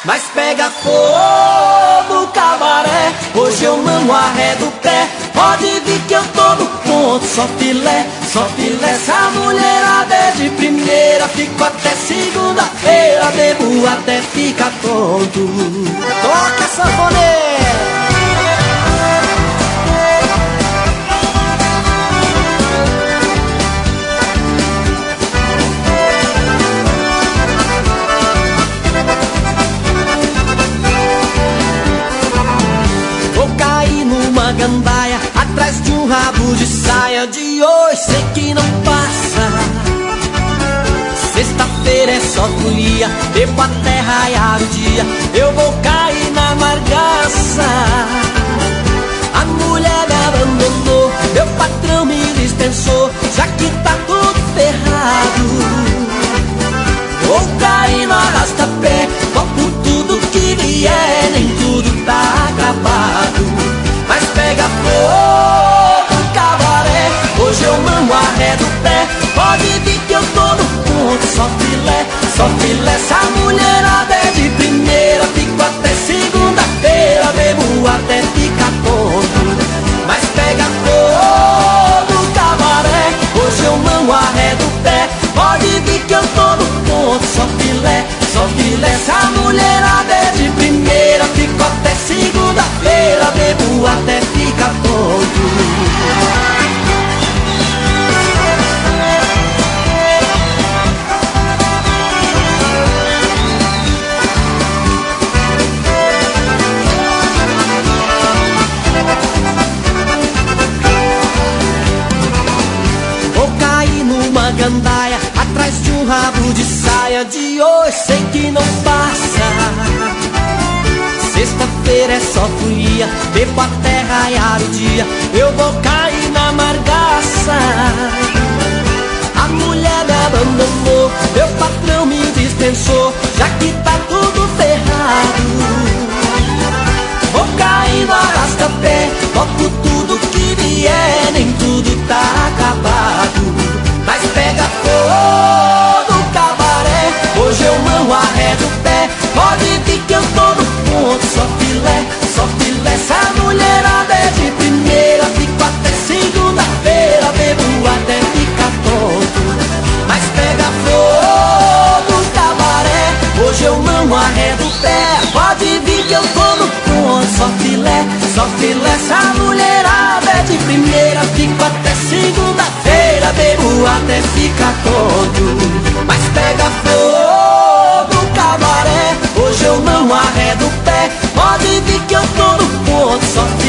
Mas pega fogo, cabaré. Hoje eu não arredo o pé. Pode vir que eu tô no ponto. Só filé, só filé. Essa mulherada é de primeira. Fico até segunda-feira. Bebo até ficar tonto. Toca, sanfoneiro! Numa gandaia, atrás de um rabo de saia. De hoje sei que não passa. Sexta-feira é só folia. Bebo até raiar o dia. Eu vou cair na margaça. A mulher me abandonou, meu patrão me dispensou. Já que tá tudo ferrado, vou cair no arrasta-pé. Topo tudo que vier, nem tudo tá acabado. Mas pega fogo, cabaré. Hoje eu não arredo o pé. Pode vir que eu tô no ponto. Só filé, só filé. Essa mulherada é de primeira. Fico até segunda-feira. Bebo até ficar tonto. Mas pega fogo, cabaré. Hoje eu não arredo o pé. Pode vir que eu tô no ponto. Só filé, só filé. Essa mulherada é de primeira. Fico até segunda-feira. Bebo até ficar tonto. Vou cair numa gandaia, atrás de um rabo de saia. De hoje sei que não passa. Sexta-feira é só folia. Bebo até raiar o dia. Eu vou cair na margaça. A mulher me abandonou, meu patrão me dispensou. Já que tá tudo ferrado, vou cair no arrasta-pé. Toco tudo que vier, nem tudo tá acabado. Mas pega fogo, cabaré. Hoje eu não arredo o pé. Pode vir que eu tô no ponto. Só filé, só filé. Essa mulherada é de primeira. Fico até segunda-feira. Bebo até ficar tonto. Mas pega fogo, cabaré. Hoje eu não arredo o pé. Pode vir que eu tô no ponto. Só filé, só filé. Essa mulherada é de primeira. Fico até segunda-feira. Bebo até ficar tonto. Mas pega fogo, cabaré. Hoje eu não arredo o pé. Pode vir que eu tô no ponto. Só